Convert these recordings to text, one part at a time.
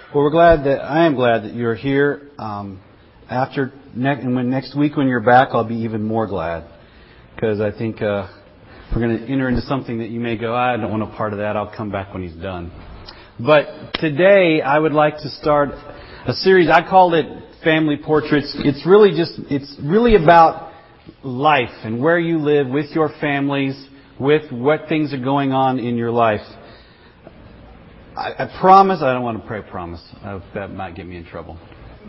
Well, I am glad that you're here. And when next week when you're back, I'll be even more glad. Because I think we're going to enter into something that you may go, I don't want a part of that. I'll come back when he's done. But today, I would like to start a series. I called it Family Portraits. It's really about life and where you live with your families, with what things are going on in your life. I promise, I don't want to pray promise. That might get me in trouble.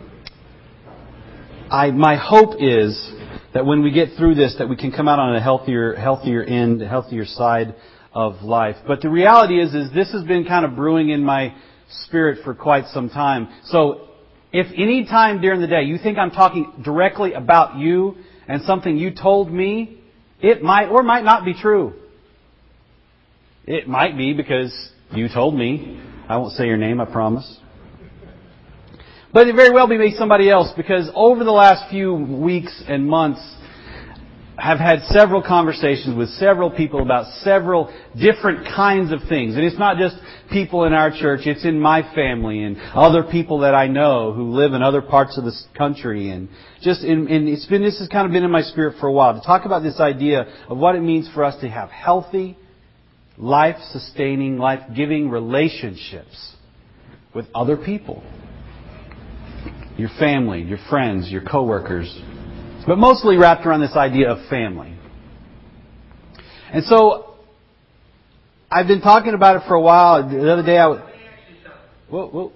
My hope is that when we get through this, that we can come out on a healthier end, a healthier side of life. But the reality is this has been kind of brewing in my spirit for quite some time. So if any time during the day you think I'm talking directly about you and something you told me, it might or might not be true. It might be because you told me. I won't say your name, I promise. But it very well be somebody else, because over the last few weeks and months, I've had several conversations with several people about several different kinds of things. And it's not just people in our church, it's in my family and other people that I know who live in other parts of this country. And this has kind of been in my spirit for a while, to talk about this idea of what it means for us to have healthy, life-sustaining, life-giving relationships with other people. Your family, your friends, your coworkers. But mostly wrapped around this idea of family. And so, I've been talking about it for a while. The other day Whoa.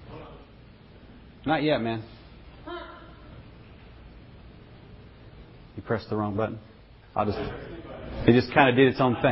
Not yet, man. You pressed the wrong button. It just kind of did its own thing.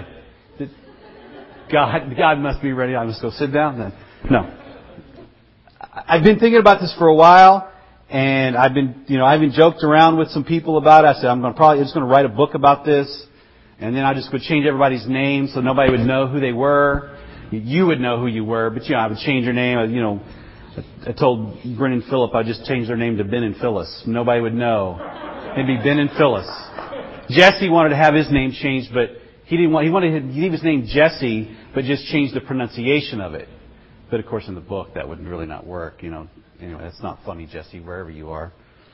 God must be ready. I must go sit down then. No. I've been thinking about this for a while, and I've been joked around with some people about it. I said, I'm just going to write a book about this, and then I just would change everybody's name so nobody would know who they were. You would know who you were, but I would change your name. I told Brennan Phillip I'd just change their name to Ben and Phyllis. Nobody would know. It'd be Ben and Phyllis. Jesse wanted to have his name changed, but he wanted to leave his name Jesse, but just change the pronunciation of it. But of course, in the book, that would really not work. Anyway, that's not funny, Jesse, wherever you are.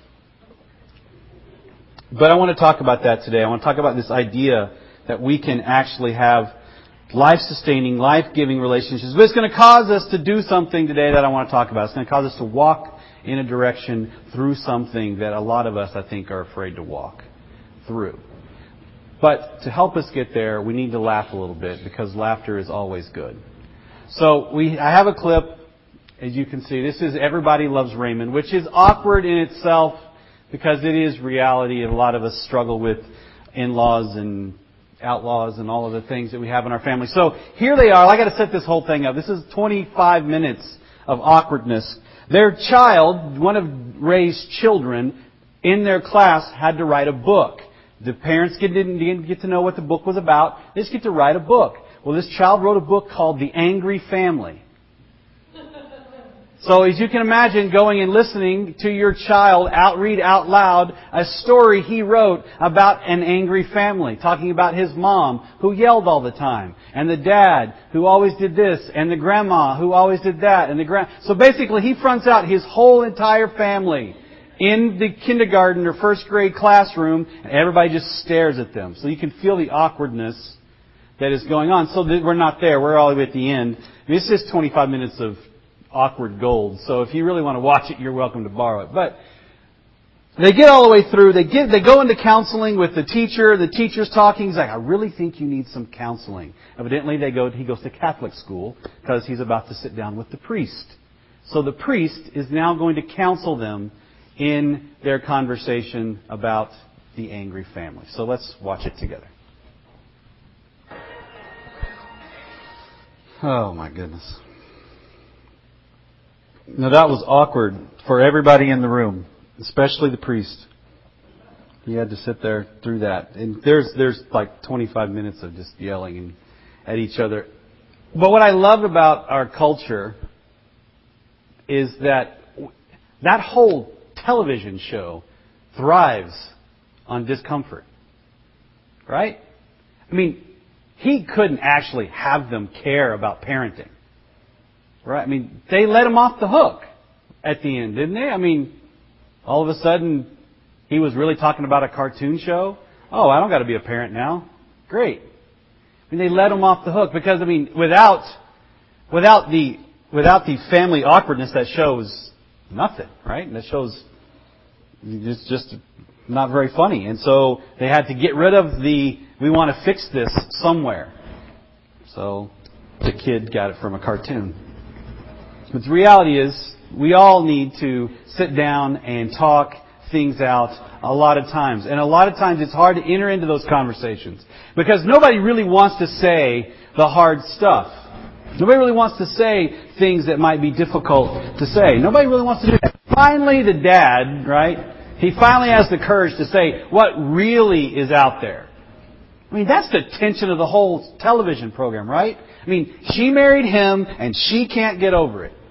But I want to talk about that today. I want to talk about this idea that we can actually have life-sustaining, life-giving relationships. But it's going to cause us to do something today that I want to talk about. It's going to cause us to walk in a direction through something that a lot of us, I think, are afraid to walk through. But to help us get there, we need to laugh a little bit, because laughter is always good. So I have a clip, as you can see. This is Everybody Loves Raymond, which is awkward in itself because it is reality, and a lot of us struggle with in-laws and outlaws and all of the things that we have in our family. So here they are. I got to set this whole thing up. This is 25 minutes of awkwardness. Their child, one of Ray's children, in their class had to write a book. The parents didn't get to know what the book was about. They just get to write a book. Well, this child wrote a book called The Angry Family. So as you can imagine, going and listening to your child read out loud a story he wrote about an angry family, talking about his mom who yelled all the time, and the dad who always did this, and the grandma who always did that, and so basically he fronts out his whole entire family in the kindergarten or first grade classroom, and everybody just stares at them. So you can feel the awkwardness that is going on. So we're not there. We're all the way at the end. This is 25 minutes of awkward gold. So if you really want to watch it, you're welcome to borrow it. But they get all the way through. They go into counseling with the teacher. The teacher's talking. He's like, I really think you need some counseling. Evidently, he goes to Catholic school because he's about to sit down with the priest. So the priest is now going to counsel them in their conversation about the angry family. So let's watch it together. Oh, my goodness. Now, that was awkward for everybody in the room, especially the priest. He had to sit there through that. And there's like 25 minutes of just yelling at each other. But what I love about our culture is that whole television show thrives on discomfort. Right? I mean, he couldn't actually have them care about parenting. Right? I mean, they let him off the hook at the end, didn't they? I mean, all of a sudden, he was really talking about a cartoon show. Oh, I don't got to be a parent now. Great. I mean, they let him off the hook because, I mean, without the family awkwardness, that shows nothing, right? And that shows it's just not very funny. And so they had to get rid of we want to fix this somewhere. So the kid got it from a cartoon. But the reality is, we all need to sit down and talk things out a lot of times. And a lot of times it's hard to enter into those conversations because nobody really wants to say the hard stuff. Nobody really wants to say things that might be difficult to say. Nobody really wants to do that. Finally, the dad, right? He finally has the courage to say what really is out there. I mean, that's the tension of the whole television program, right? I mean, she married him and she can't get over it.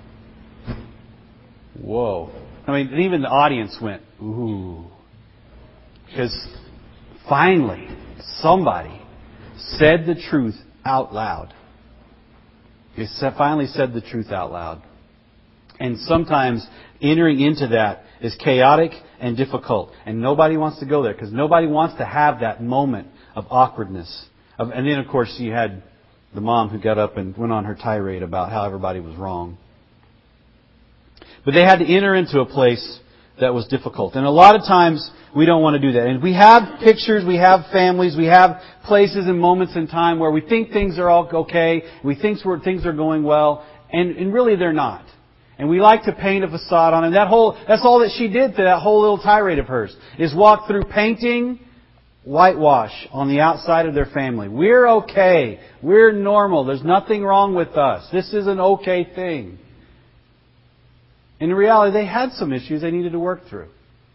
Whoa. I mean, even the audience went, ooh. Because finally, somebody said the truth out loud. He finally said the truth out loud. And sometimes entering into that is chaotic and difficult. And nobody wants to go there because nobody wants to have that moment of awkwardness. And then, of course, you had the mom who got up and went on her tirade about how everybody was wrong. But they had to enter into a place that was difficult. And a lot of times we don't want to do that. And we have pictures, we have families, we have places and moments in time where we think things are all okay, we think things are going well, and really they're not. And we like to paint a facade on it. That's all that she did to that whole little tirade of hers, is walk through painting whitewash on the outside of their family. We're okay. We're normal. There's nothing wrong with us. This is an okay thing. In reality, they had some issues they needed to work through.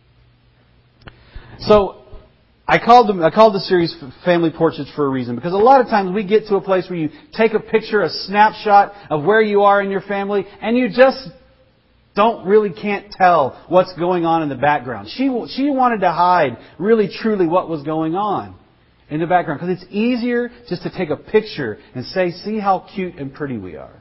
So, I called the series Family Portraits for a reason, because a lot of times we get to a place where you take a picture, a snapshot of where you are in your family, and you just can't tell what's going on in the background. She wanted to hide really truly what was going on in the background, because it's easier just to take a picture and say, see how cute and pretty we are.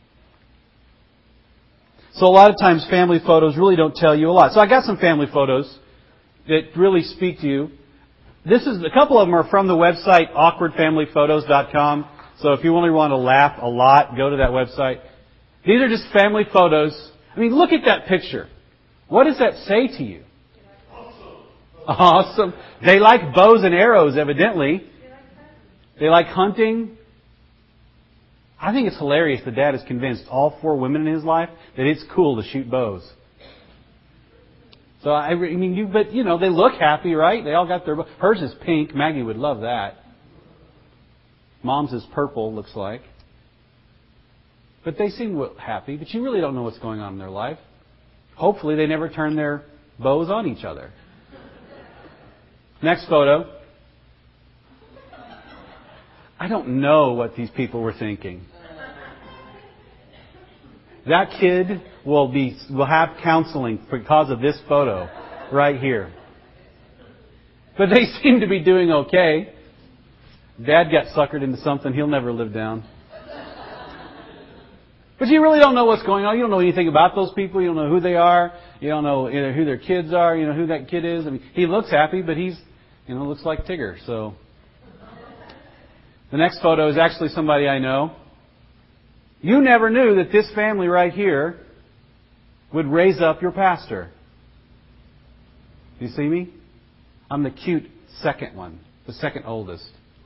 So a lot of times family photos really don't tell you a lot. So I got some family photos that really speak to you. A couple of them are from the website awkwardfamilyphotos.com. So if you really want to laugh a lot, go to that website. These are just family photos. I mean, look at that picture. What does that say to you? Awesome. They like bows and arrows, evidently. They like hunting. I think it's hilarious the dad is convinced all 4 women in his life that it's cool to shoot bows. So, they look happy, right? They all got their bow. Hers is pink. Maggie would love that. Mom's is purple, looks like. But they seem happy, but you really don't know what's going on in their life. Hopefully they never turn their bows on each other. Next photo. I don't know what these people were thinking. That kid will have counseling because of this photo right here. But they seem to be doing okay. Dad got suckered into something he'll never live down. But you really don't know what's going on. You don't know anything about those people. You don't know who they are. You don't know either who their kids are. You know who that kid is. I mean, he looks happy, but he's, looks like Tigger. So the next photo is actually somebody I know. You never knew that this family right here would raise up your pastor. You see me? I'm the cute second one, the second oldest.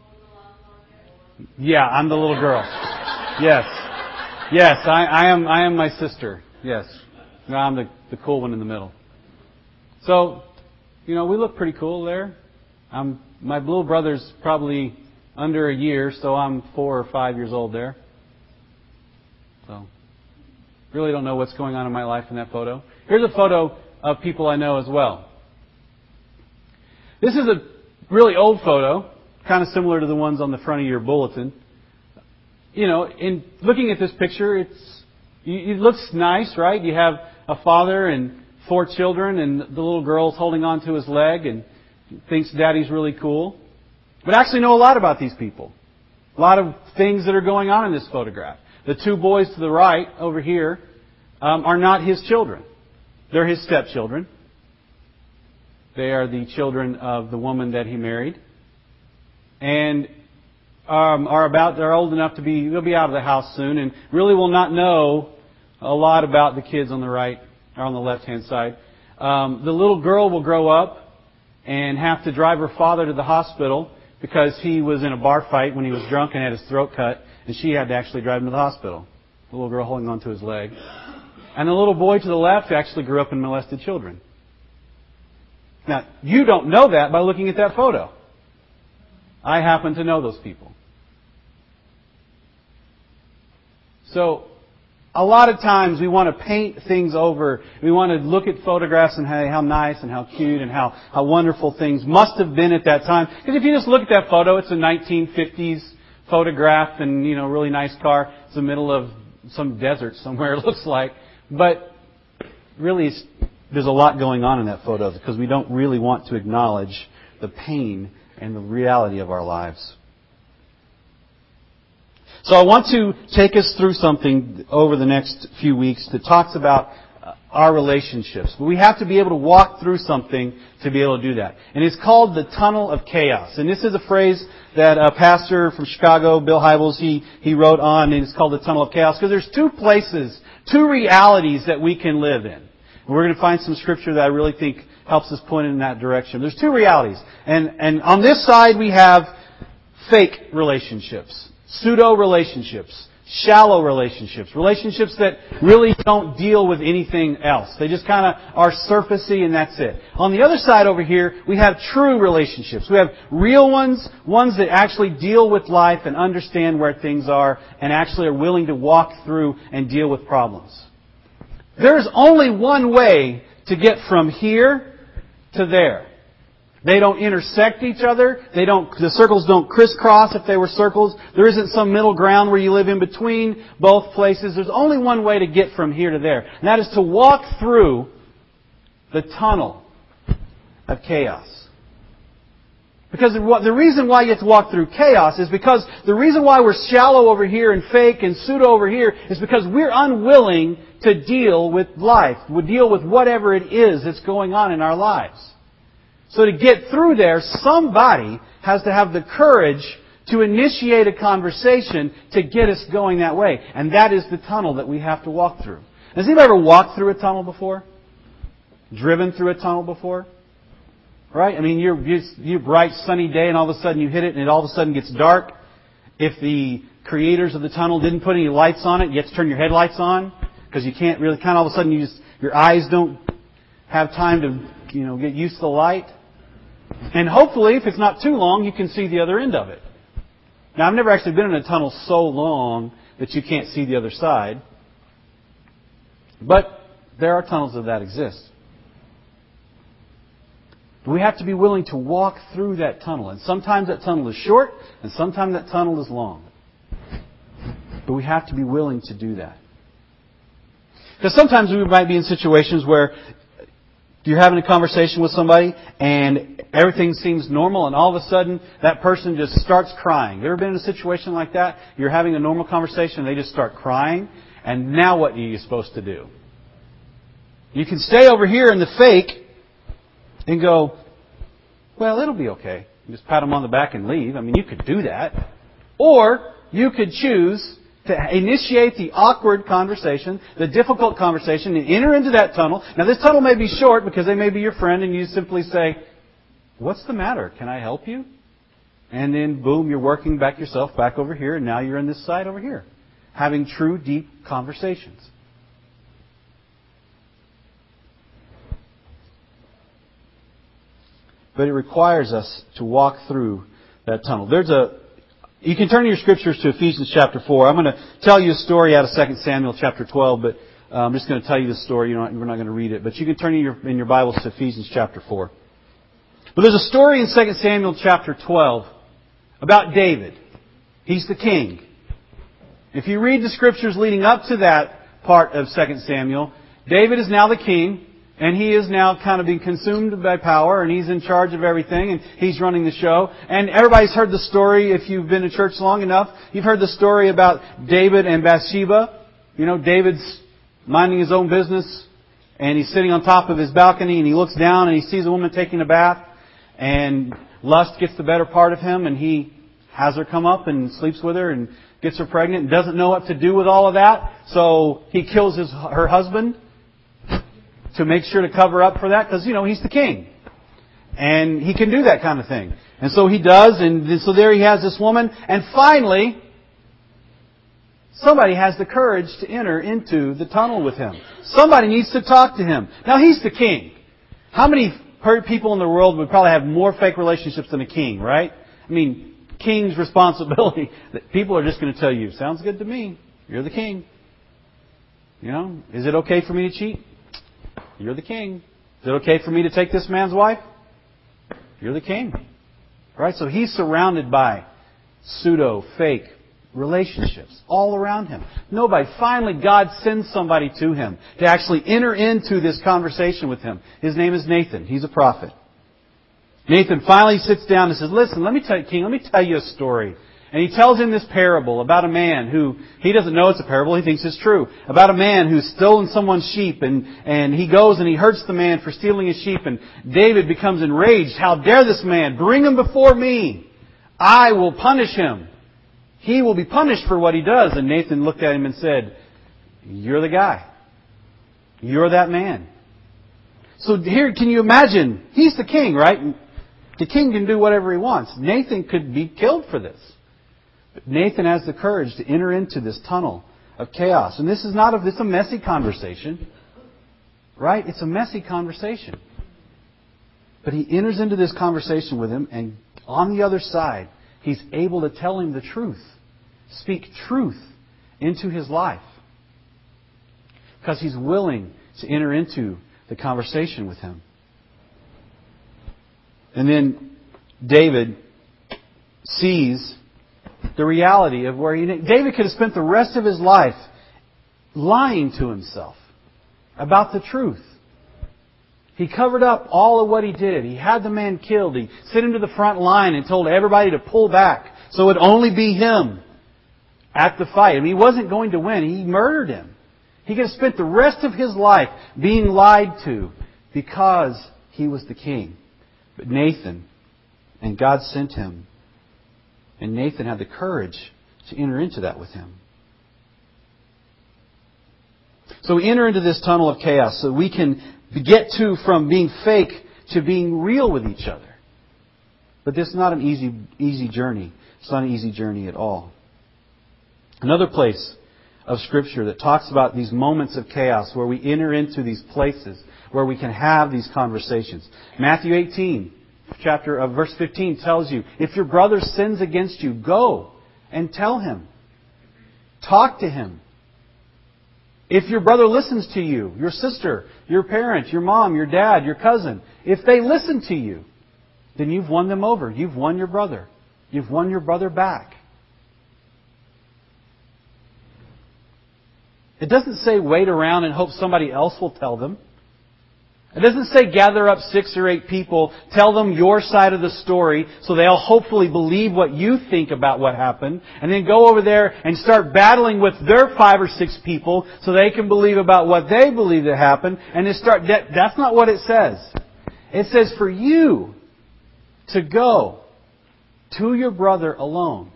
Yeah, I'm the little girl. Yes. Yes, I am my sister. Yes. No, I'm the cool one in the middle. So, we look pretty cool there. My little brother's probably under a year, so I'm 4 or 5 years old there. So, really don't know what's going on in my life in that photo. Here's a photo of people I know as well. This is a really old photo, kind of similar to the ones on the front of your bulletin. In looking at this picture, it looks nice, right? You have a father and 4 children, and the little girl's holding on to his leg and thinks Daddy's really cool. But I actually know a lot about these people. A lot of things that are going on in this photograph. The two boys to the right over here are not his children. They're his stepchildren. They are the children of the woman that he married. And they're old enough they'll be out of the house soon and really will not know a lot about the kids on the right or on the left-hand side. The little girl will grow up and have to drive her father to the hospital because he was in a bar fight when he was drunk and had his throat cut, and she had to actually drive him to the hospital. The little girl holding onto his leg. And the little boy to the left actually grew up and molested children. Now, you don't know that by looking at that photo. I happen to know those people. So, a lot of times we want to paint things over. We want to look at photographs and how nice and how cute and how wonderful things must have been at that time. Because if you just look at that photo, it's a 1950s photograph and, really nice car. It's the middle of some desert somewhere, it looks like. But really, there's a lot going on in that photo because we don't really want to acknowledge the pain and the reality of our lives. So I want to take us through something over the next few weeks that talks about our relationships. But we have to be able to walk through something to be able to do that. And it's called the tunnel of chaos. And this is a phrase that a pastor from Chicago, Bill Hybels, he wrote on, and it's called the tunnel of chaos because there's two realities that we can live in. And we're going to find some scripture that I really think helps us point in that direction. There's two realities. And on this side we have fake relationships. Pseudo-relationships, shallow relationships that really don't deal with anything else. They just kind of are surfacey and that's it. On the other side over here, we have true relationships. We have real ones that actually deal with life and understand where things are and actually are willing to walk through and deal with problems. There's only one way to get from here to there. They don't intersect each other. The circles don't crisscross if they were circles. There isn't some middle ground where you live in between both places. There's only one way to get from here to there. And that is to walk through the tunnel of chaos. Because the reason why you have to walk through chaos is because the reason why we're shallow over here and fake and pseudo over here is because we're unwilling to deal with life. We deal with whatever it is that's going on in our lives. So to get through there, somebody has to have the courage to initiate a conversation to get us going that way. And that is the tunnel that we have to walk through. Has anybody ever walked through a tunnel before? Driven through a tunnel before? Right? I mean, you're bright sunny day and all of a sudden you hit it and it all of a sudden gets dark. If the creators of the tunnel didn't put any lights on it, you have to turn your headlights on because you can't really all of a sudden your eyes don't have time to get used to the light. And hopefully, if it's not too long, you can see the other end of it. Now, I've never actually been in a tunnel so long that you can't see the other side. But there are tunnels that exist. We have to be willing to walk through that tunnel. And sometimes that tunnel is short, and sometimes that tunnel is long. But we have to be willing to do that. Because sometimes we might be in situations where you're having a conversation with somebody and everything seems normal and all of a sudden that person just starts crying. You ever been in a situation like that? You're having a normal conversation and they just start crying, and now what are you supposed to do? You can stay over here in the fake and go, well, it'll be okay. You just pat them on the back and leave. I mean, you could do that. Or you could choose to initiate the awkward conversation, the difficult conversation, and enter into that tunnel. Now, this tunnel may be short because they may be your friend, and you simply say, what's the matter? Can I help you? And then, boom, you're working yourself back over here, and now you're on this side over here, having true, deep conversations. But it requires us to walk through that tunnel. You can turn your scriptures to Ephesians chapter 4. I'm going to tell you a story out of 2 Samuel chapter 12, but I'm just going to tell you the story. We're not going to read it. But you can turn in your Bibles to Ephesians chapter 4. But there's a story in 2 Samuel chapter 12 about David. He's the king. If you read the scriptures leading up to that part of 2 Samuel, David is now the king. And he is now kind of being consumed by power, and he's in charge of everything, and he's running the show. And everybody's heard the story, if you've been in church long enough, you've heard the story about David and Bathsheba. You know, David's minding his own business, and he's sitting on top of his balcony, and he looks down, and he sees a woman taking a bath, and lust gets the better part of him, and he has her come up and sleeps with her and gets her pregnant and doesn't know what to do with all of that. So he kills her husband to make sure to cover up for that, because, you know, he's the king. And he can do that kind of thing. And so he does, and so there he has this woman. And finally, somebody has the courage to enter into the tunnel with him. Somebody needs to talk to him. Now, he's the king. How many people in the world would probably have more fake relationships than a king, right? I mean, king's responsibility. People are just going to tell you, sounds good to me. You're the king. You know, is it okay for me to cheat? You're the king. Is it okay for me to take this man's wife? You're the king. Right? So he's surrounded by pseudo, fake relationships all around him. Nobody. Finally, God sends somebody to him to actually enter into this conversation with him. His name is Nathan. He's a prophet. Nathan finally sits down and says, listen, let me tell you a story. And he tells him this parable about a man who, he doesn't know it's a parable, he thinks it's true. About a man who's stolen someone's sheep, and he goes and he hurts the man for stealing his sheep, and David becomes enraged. How dare this man? Bring him before me. I will punish him. He will be punished for what he does. And Nathan looked at him and said, you're the guy. You're that man. So here, can you imagine? He's the king, right? The king can do whatever he wants. Nathan could be killed for this. But Nathan has the courage to enter into this tunnel of chaos. And this is a messy conversation. Right? It's a messy conversation. But he enters into this conversation with him, and on the other side, he's able to tell him the truth. Speak truth into his life. Because he's willing to enter into the conversation with him. And then David sees the reality of where David could have spent the rest of his life lying to himself about the truth. He covered up all of what he did. He had the man killed. He sent him to the front line and told everybody to pull back so it would only be him at the fight. I mean, he wasn't going to win. He murdered him. He could have spent the rest of his life being lied to because he was the king. But Nathan, and God sent him. And Nathan had the courage to enter into that with him. So we enter into this tunnel of chaos so we can get from being fake to being real with each other. But this is not an easy journey. It's not an easy journey at all. Another place of Scripture that talks about these moments of chaos where we enter into these places where we can have these conversations. Matthew 18. Verse 15 tells you, if your brother sins against you, go and tell him. Talk to him. If your brother listens to you, your sister, your parent, your mom, your dad, your cousin, if they listen to you, then you've won them over. You've won your brother. You've won your brother back. It doesn't say wait around and hope somebody else will tell them. It doesn't say gather up 6 or 8 people, tell them your side of the story so they'll hopefully believe what you think about what happened, and then go over there and start battling with their 5 or 6 people so they can believe about what they believe that happened, and then that's not what it says. It says for you to go to your brother alone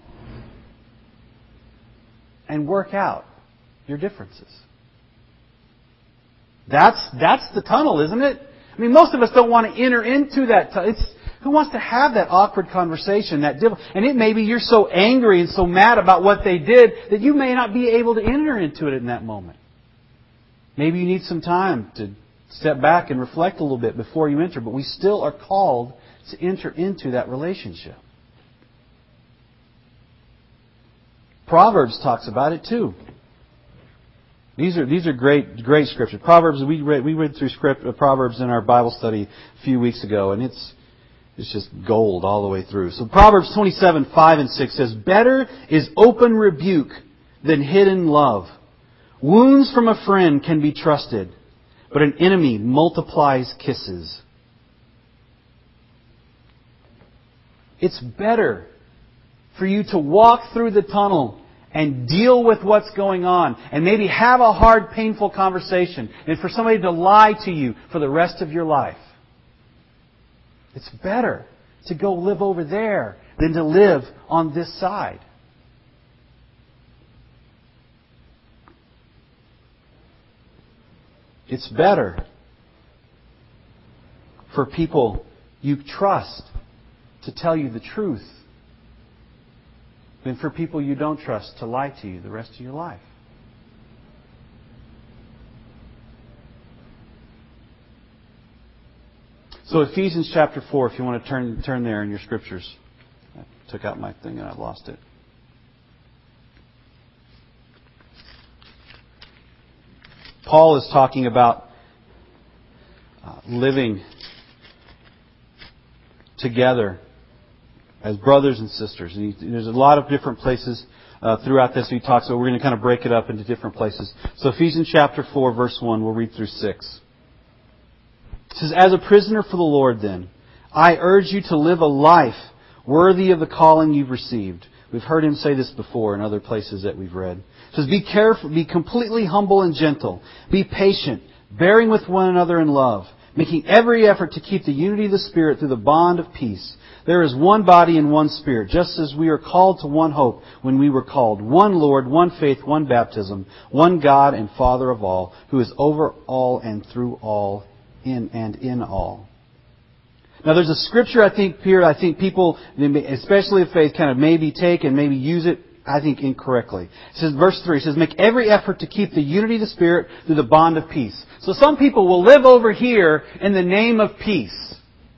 and work out your differences. That's the tunnel, isn't it? I mean, most of us don't want to enter into that tunnel. Who wants to have that awkward conversation, and it may be you're so angry and so mad about what they did that you may not be able to enter into it in that moment. Maybe you need some time to step back and reflect a little bit before you enter, but we still are called to enter into that relationship. Proverbs talks about it too. These are great scripture. Proverbs, we read through Proverbs in our Bible study a few weeks ago, and it's just gold all the way through. So Proverbs 27:5-6 says, better is open rebuke than hidden love. Wounds from a friend can be trusted, but an enemy multiplies kisses. It's better for you to walk through the tunnel and deal with what's going on and maybe have a hard, painful conversation and for somebody to lie to you for the rest of your life. It's better to go live over there than to live on this side. It's better for people you trust to tell you the truth than for people you don't trust to lie to you the rest of your life. So Ephesians chapter 4, if you want to turn there in your scriptures. I took out my thing and I lost it. Paul is talking about living together as brothers and sisters. And there's a lot of different places throughout this he talks about. We're going to kind of break it up into different places. So Ephesians chapter 4, verse 1, we'll read through 6. It says, "As a prisoner for the Lord, then, I urge you to live a life worthy of the calling you've received." We've heard him say this before in other places that we've read. It says, "Be careful, be completely humble and gentle. Be patient, bearing with one another in love, making every effort to keep the unity of the Spirit through the bond of peace. There is one body and one Spirit, just as we are called to one hope when we were called. One Lord, one faith, one baptism, one God and Father of all, who is over all and through all, in all." Now there's a scripture I think people, especially of faith, kind of maybe take and maybe use it, I think, incorrectly. It says, verse 3, it says, "Make every effort to keep the unity of the Spirit through the bond of peace." So some people will live over here in the name of peace.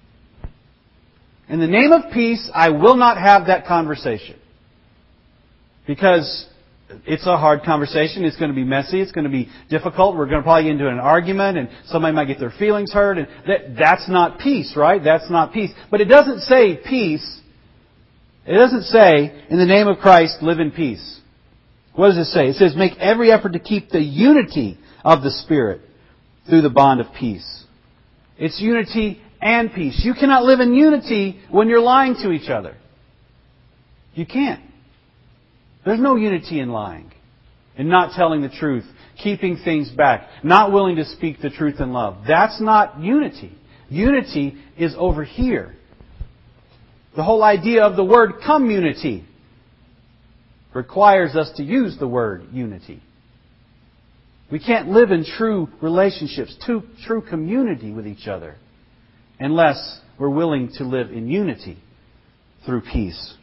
In the name of peace, I will not have that conversation. Because it's a hard conversation. It's going to be messy. It's going to be difficult. We're going to probably get into an argument and somebody might get their feelings hurt. And that's not peace, right? That's not peace. But it doesn't say peace. It doesn't say, in the name of Christ, live in peace. What does it say? It says, make every effort to keep the unity of the Spirit through the bond of peace. It's unity and peace. You cannot live in unity when you're lying to each other. You can't. There's no unity in lying, in not telling the truth, keeping things back, not willing to speak the truth in love. That's not unity. Unity is over here. The whole idea of the word community requires us to use the word unity. We can't live in true relationships, true community with each other, unless we're willing to live in unity through peace.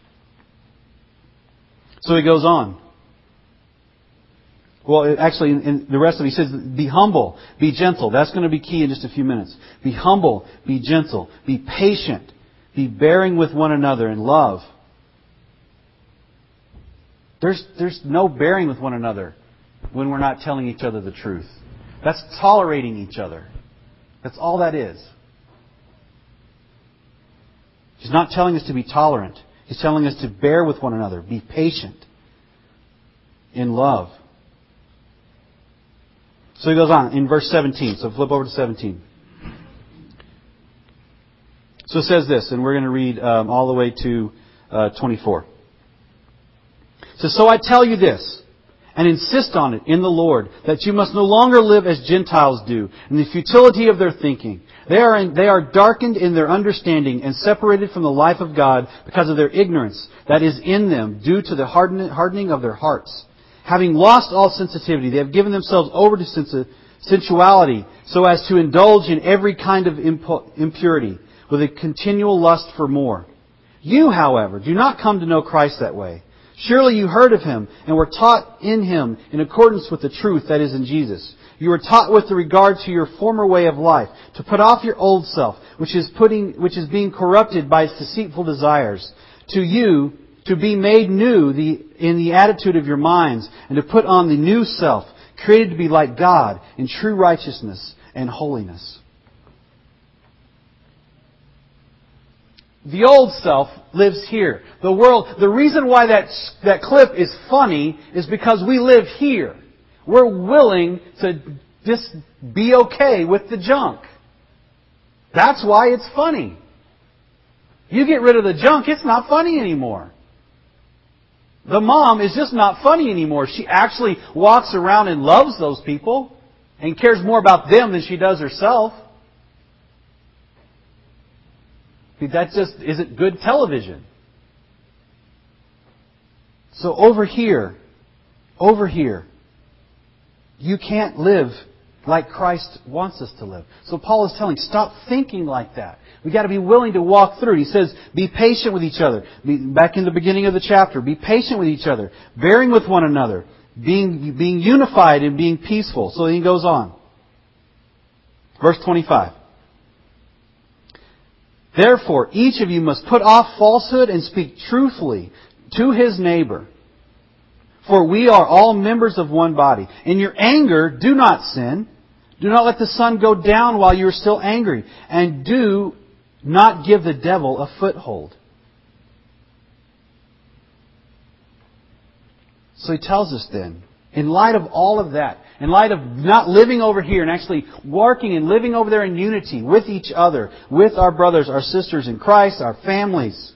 So he goes on. Well, actually, in the rest of it, he says, be humble, be gentle. That's going to be key in just a few minutes. Be humble, be gentle, be patient, be bearing with one another in love. There's no bearing with one another when we're not telling each other the truth. That's tolerating each other. That's all that is. He's not telling us to be tolerant. He's telling us to bear with one another, be patient in love. So he goes on in verse 17. So flip over to 17. So it says this, and we're going to read all the way to 24. It says, "So I tell you this, and insist on it in the Lord, that you must no longer live as Gentiles do, in the futility of their thinking. They are darkened in their understanding and separated from the life of God because of their ignorance that is in them due to the hardening of their hearts. Having lost all sensitivity, they have given themselves over to sensuality so as to indulge in every kind of impurity with a continual lust for more. You, however, do not come to know Christ that way. Surely you heard of Him and were taught in Him in accordance with the truth that is in Jesus. You were taught with regard to your former way of life to put off your old self, which is being corrupted by its deceitful desires, to be made new in the attitude of your minds, and to put on the new self, created to be like God in true righteousness and holiness." The old self lives here. The reason why that clip is funny is because we live here. We're willing to just be okay with the junk. That's why it's funny. You get rid of the junk, it's not funny anymore. The mom is just not funny anymore. She actually walks around and loves those people and cares more about them than she does herself. That just isn't good television. So over here, you can't live like Christ wants us to live. So Paul is telling, stop thinking like that. We've got to be willing to walk through. He says, be patient with each other. Back in the beginning of the chapter, be patient with each other, bearing with one another, being unified and being peaceful. So then he goes on. Verse 25. Therefore, each of you must put off falsehood and speak truthfully to his neighbor. For we are all members of one body. In your anger, do not sin. Do not let the sun go down while you are still angry. And do not give the devil a foothold. So he tells us then, in light of all of that, in light of not living over here and actually working and living over there in unity with each other, with our brothers, our sisters in Christ, our families,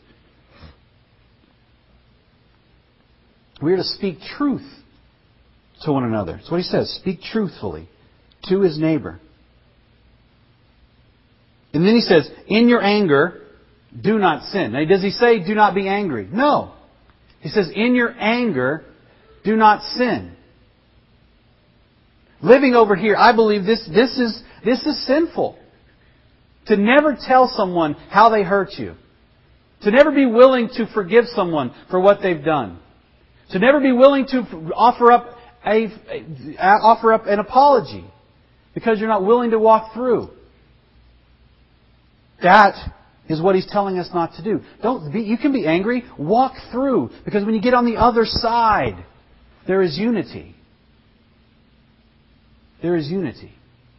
we are to speak truth to one another. That's what he says. Speak truthfully to his neighbor. And then he says, in your anger, do not sin. Now, does he say, do not be angry? No. He says, in your anger, do not sin. Living over here, I believe this is sinful. To never tell someone how they hurt you. To never be willing to forgive someone for what they've done. To never be willing to offer up an apology because you're not willing to walk through. That is what he's telling us not to do. You can be angry, walk through, because when you get on the other side, there is unity. There is unity.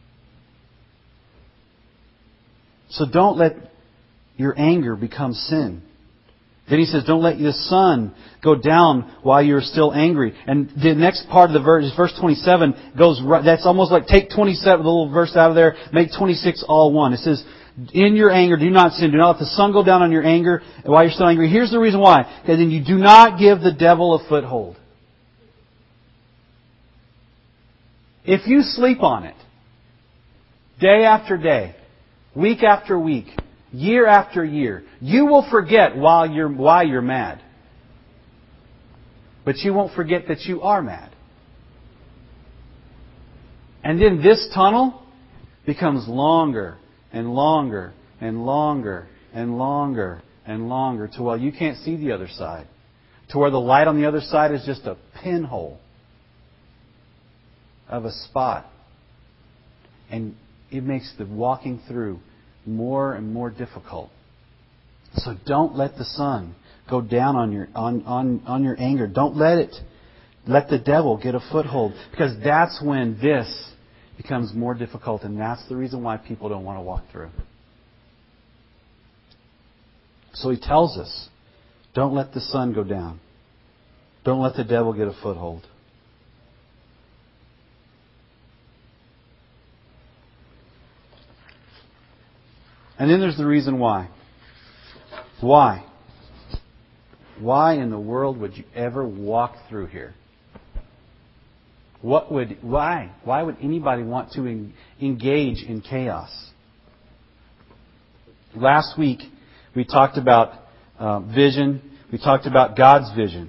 So don't let your anger become sin. Then he says, don't let the sun go down while you're still angry. And the next part of the verse, verse 27, goes right. That's almost like take 27, the little verse out of there, make 26 all one. It says, in your anger, do not sin. Do not let the sun go down on your anger while you're still angry. Here's the reason why. Because then you do not give the devil a foothold. If you sleep on it, day after day, week after week, year after year, you will forget why you're mad. But you won't forget that you are mad. And then this tunnel becomes longer and longer and longer and longer and longer to where you can't see the other side. To where the light on the other side is just a pinhole of a spot. And it makes the walking through more and more difficult. So don't let the sun go down on your anger. Don't let the devil get a foothold, because that's when this becomes more difficult, and that's the reason why people don't want to walk through. So he tells us, don't let the sun go down. Don't let the devil get a foothold. And then there's the reason why. Why? Why in the world would you ever walk through here? Why? Why would anybody want to engage in chaos? Last week, we talked about vision. We talked about God's vision.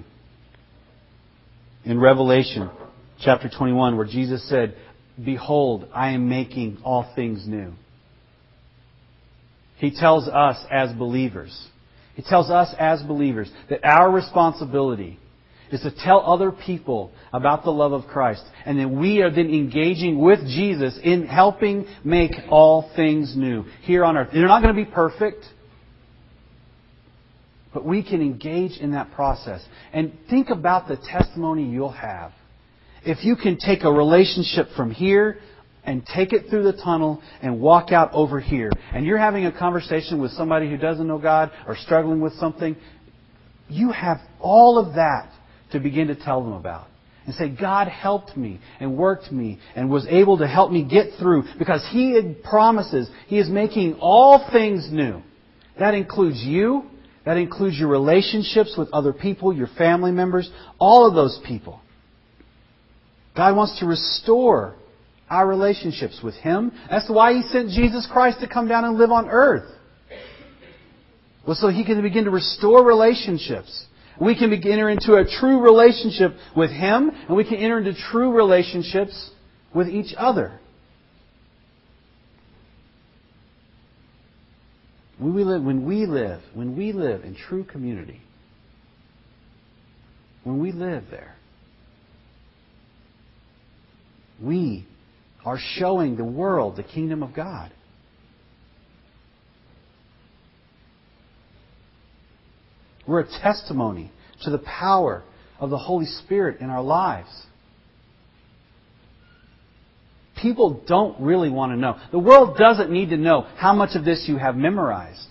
In Revelation chapter 21, where Jesus said, "Behold, I am making all things new." He tells us as believers, that our responsibility is to tell other people about the love of Christ. And then we are then engaging with Jesus in helping make all things new here on earth. They're not going to be perfect, but we can engage in that process. And think about the testimony you'll have if you can take a relationship from here and take it through the tunnel and walk out over here. And you're having a conversation with somebody who doesn't know God or struggling with something. You have all of that to begin to tell them about. and say, God helped me and worked me and was able to help me get through because He had promises. He is making all things new. That includes you. That includes your relationships with other people, your family members, all of those people. God wants to restore our relationships with Him. That's why He sent Jesus Christ to come down and live on earth. Well, so He can begin to restore relationships. We can enter into a true relationship with Him, and we can enter into true relationships with each other. When we live in true community, when we live there, we are showing the world the kingdom of God. We're a testimony to the power of the Holy Spirit in our lives. People don't really want to know. The world doesn't need to know how much of this you have memorized.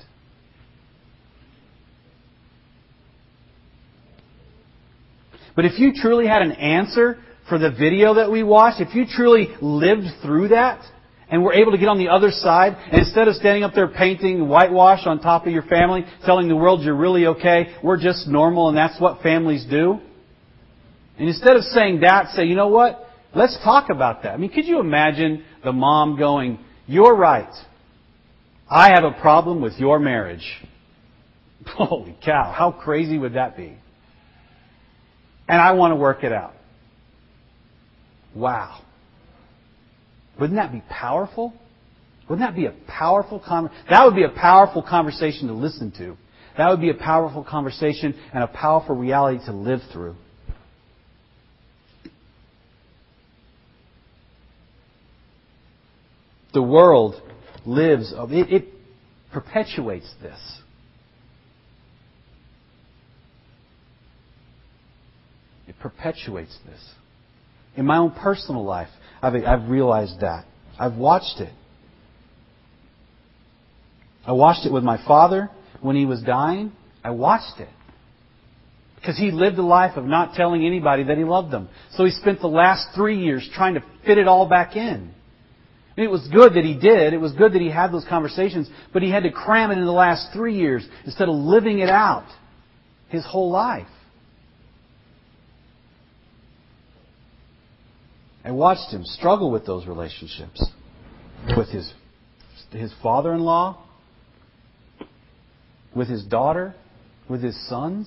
But if you truly had an answer for the video that we watched, if you truly lived through that, and were able to get on the other side, and instead of standing up there painting whitewash on top of your family, telling the world you're really okay, we're just normal and that's what families do. And instead of saying that, say, you know what? Let's talk about that. I mean, could you imagine the mom going, you're right. I have a problem with your marriage. Holy cow, how crazy would that be? And I want to work it out. Wow. Wouldn't that be powerful? Wouldn't that be a powerful that would be a powerful conversation to listen to. That would be a powerful conversation and a powerful reality to live through. The world lives, it perpetuates this. It perpetuates this. In my own personal life, I've realized that. I've watched it. I watched it with my father when he was dying. I watched it. Because he lived a life of not telling anybody that he loved them. So he spent the last 3 years trying to fit it all back in. And it was good that he did. It was good that he had those conversations. But he had to cram it in the last 3 years instead of living it out his whole life. I watched him struggle with those relationships. With his father-in-law. With his daughter. With his sons.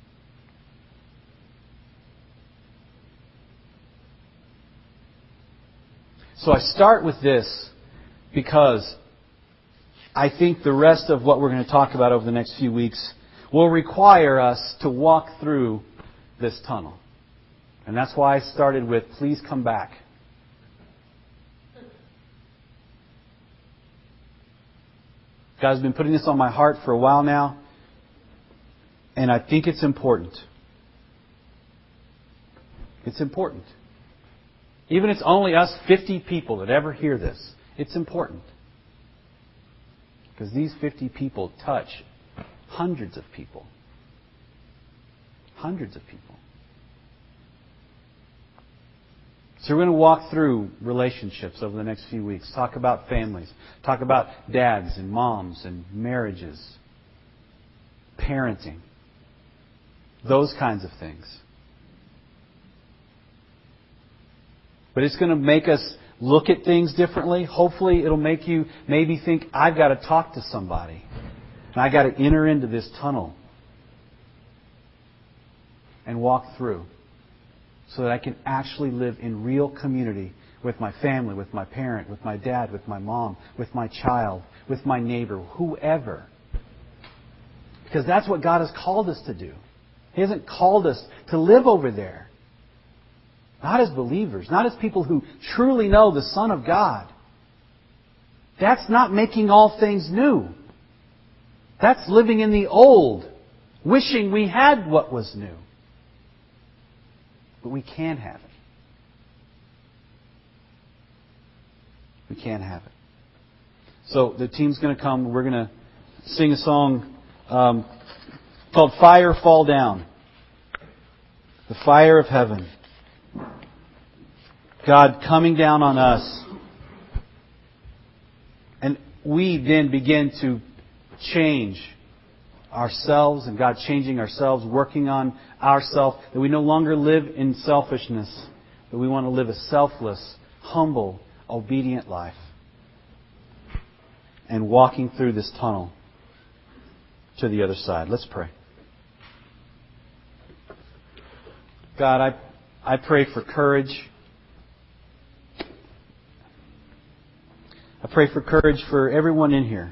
So I start with this because I think the rest of what we're going to talk about over the next few weeks will require us to walk through this tunnel. And that's why I started with, please come back. God's been putting this on my heart for a while now. And I think it's important. It's important. Even if it's only us 50 people that ever hear this, it's important. Because these 50 people touch hundreds of people. Hundreds of people. So we're going to walk through relationships over the next few weeks. Talk about families. Talk about dads and moms and marriages. Parenting. Those kinds of things. But it's going to make us look at things differently. Hopefully it'll make you maybe think, I've got to talk to somebody. And I've got to enter into this tunnel. And walk through. So that I can actually live in real community with my family, with my parent, with my dad, with my mom, with my child, with my neighbor, whoever. Because that's what God has called us to do. He hasn't called us to live over there. Not as believers, not as people who truly know the Son of God. That's not making all things new. That's living in the old, wishing we had what was new. But we can have it. We can have it. So the team's going to come. We're going to sing a song called Fire Fall Down. The fire of heaven. God, coming down on us. And we then begin to change ourselves, and God changing ourselves, working on ourselves, that we no longer live in selfishness, but we want to live a selfless, humble, obedient life. And walking through this tunnel to the other side. Let's pray. God, I pray for courage. I pray for courage for everyone in here.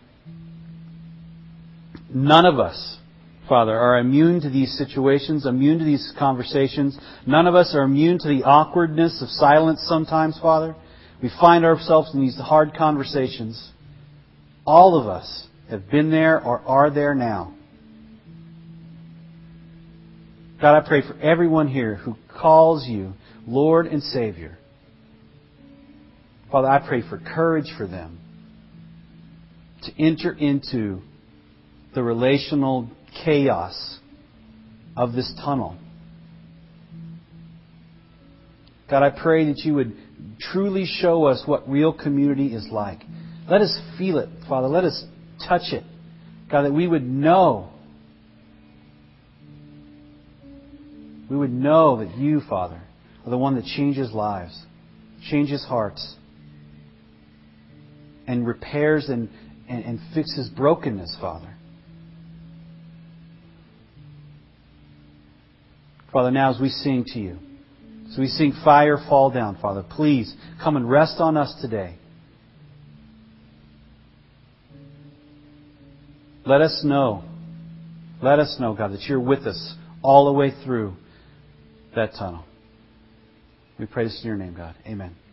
None of us, Father, are immune to these situations, immune to these conversations. None of us are immune to the awkwardness of silence sometimes, Father. We find ourselves in these hard conversations. All of us have been there or are there now. God, I pray for everyone here who calls You Lord and Savior. Father, I pray for courage for them to enter into the relational chaos of this tunnel. God, I pray that You would truly show us what real community is like. Let us feel it, Father. Let us touch it. God, that we would know. We would know that You, Father, are the one that changes lives, changes hearts, and repairs and fixes brokenness, Father. Father, now as we sing to You, as we sing Fire Fall Down, Father, please come and rest on us today. Let us know, God, that You're with us all the way through that tunnel. We pray this in Your name, God. Amen.